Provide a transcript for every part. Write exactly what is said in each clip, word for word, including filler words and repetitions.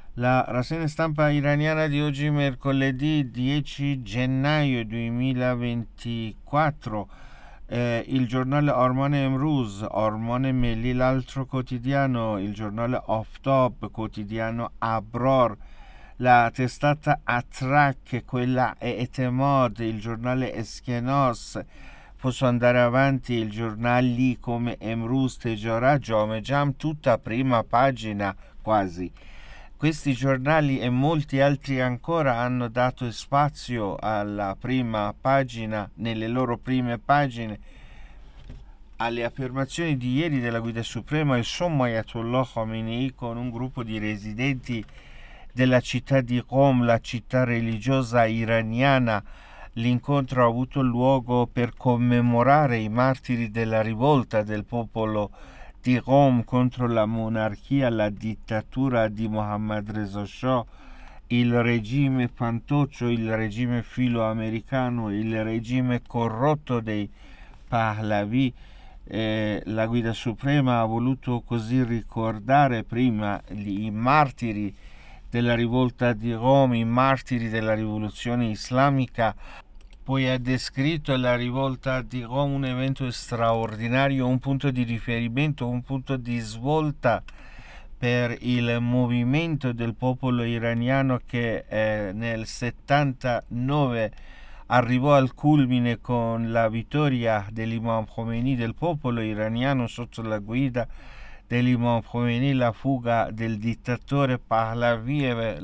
La rassegna stampa iraniana di oggi, mercoledì dieci gennaio duemilaventiquattro. Eh, il giornale Orman Emruz, Orman Melli, l'altro quotidiano, il giornale Oftob, quotidiano Abror, la testata Atrak, quella è Etemod, il giornale Eskenos. Posso andare avanti, il giornali come Emruz, Tejora, Jomejam, tutta prima pagina quasi. Questi giornali e molti altri ancora hanno dato spazio alla prima pagina, nelle loro prime pagine, alle affermazioni di ieri della Guida Suprema, il sommo Ayatollah Khamenei, con un gruppo di residenti della città di Qom, la città religiosa iraniana. L'incontro ha avuto luogo per commemorare i martiri della rivolta del popolo di Qom contro la monarchia, la dittatura di Mohammad Reza Shah, il regime fantoccio, il regime filoamericano, il regime corrotto dei Pahlavi. Eh, la Guida Suprema ha voluto così ricordare prima gli, i martiri della rivolta di Qom, i martiri della rivoluzione islamica. Poi ha descritto la rivolta di Qom un evento straordinario, un punto di riferimento, un punto di svolta per il movimento del popolo iraniano che eh, nel settantanove arrivò al culmine con la vittoria dell'Imam Khomeini, del popolo iraniano sotto la guida dell'Imam Khomeini, la fuga del dittatore Pahlavi,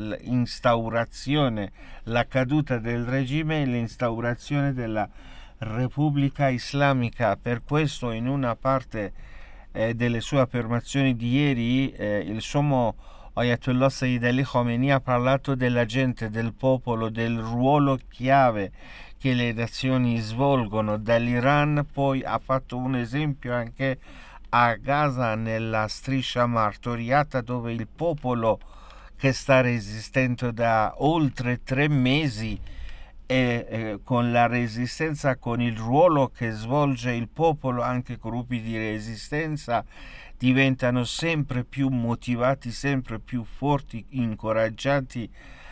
l'instaurazione, la caduta del regime e l'instaurazione della Repubblica Islamica. Per questo, in una parte eh, delle sue affermazioni di ieri, eh, il sommo Ayatollah Sayyid Ali Khamenei ha parlato della gente, del popolo, del ruolo chiave che le nazioni svolgono. Dall'Iran poi ha fatto un esempio anche a Gaza, nella striscia martoriata, dove il popolo che sta resistendo da oltre tre mesi e eh, con la resistenza, con il ruolo che svolge il popolo, anche gruppi di resistenza diventano sempre più motivati, sempre più forti, incoraggiati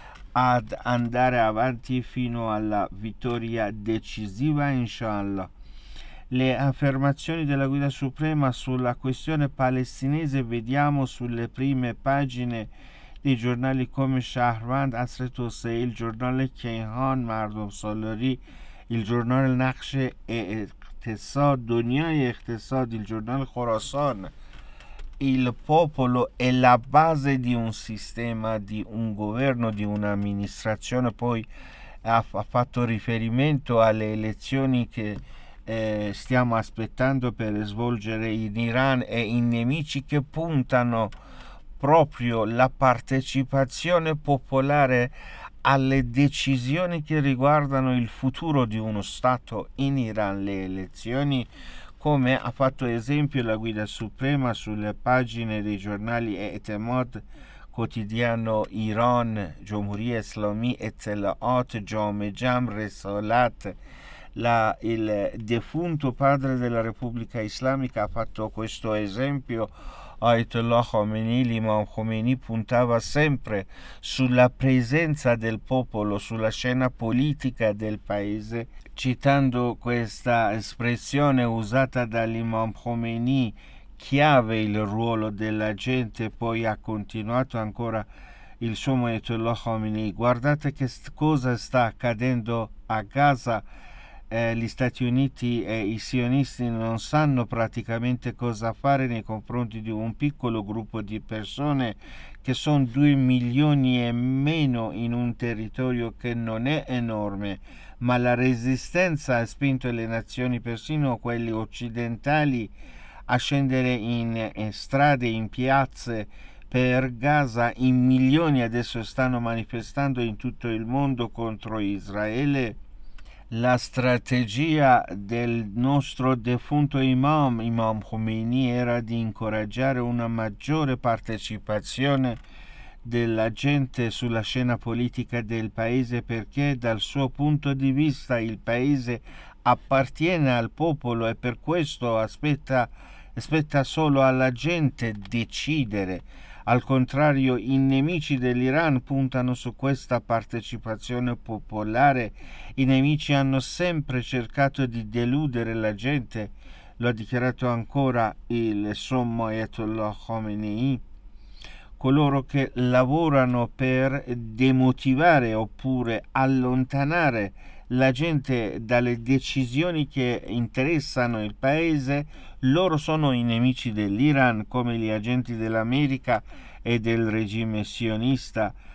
ad andare avanti fino alla vittoria decisiva, inshallah. Le affermazioni della Guida Suprema sulla questione palestinese vediamo sulle prime pagine dei giornali come Shahround, Asr Tosei, il giornale Kayhan, Mardom Salari, il giornale Naqsh e Iqtisad, Dunyai Iqtisad, il giornale Khorasan. Il popolo è la base di un sistema, di un governo, di un'amministrazione. Poi ha, ha fatto riferimento alle elezioni che eh, stiamo aspettando per svolgere in Iran e i nemici che puntano proprio la partecipazione popolare alle decisioni che riguardano il futuro di uno Stato in Iran. Le elezioni, come ha fatto esempio la Guida Suprema sulle pagine dei giornali Etemad, quotidiano Iran, Jomhuriya Islami, Etzelaat, Jomejam, Resalat. La, il defunto padre della Repubblica Islamica ha fatto questo esempio. Ayatollah Khamenei, l'Imam Khomeini, puntava sempre sulla presenza del popolo sulla scena politica del paese, citando questa espressione usata dall'Imam Khomeini, chiave il ruolo della gente. Poi ha continuato ancora il suo Ayatollah Khamenei: guardate che st- cosa sta accadendo a Gaza. Eh, gli Stati Uniti e i sionisti non sanno praticamente cosa fare nei confronti di un piccolo gruppo di persone che sono due milioni e meno in un territorio che non è enorme, ma la resistenza ha spinto le nazioni, persino quelle occidentali, a scendere in, in strade, in piazze per Gaza. In milioni adesso stanno manifestando in tutto il mondo contro Israele. La strategia del nostro defunto imam, Imam Khomeini, era di incoraggiare una maggiore partecipazione della gente sulla scena politica del paese, perché dal suo punto di vista il paese appartiene al popolo e per questo aspetta, aspetta solo alla gente decidere. Al contrario, i nemici dell'Iran puntano su questa partecipazione popolare. I nemici hanno sempre cercato di deludere la gente, lo ha dichiarato ancora il sommo Ayatollah Khomeini. Coloro che lavorano per demotivare oppure allontanare la gente dalle decisioni che interessano il paese, loro sono i nemici dell'Iran, come gli agenti dell'America e del regime sionista.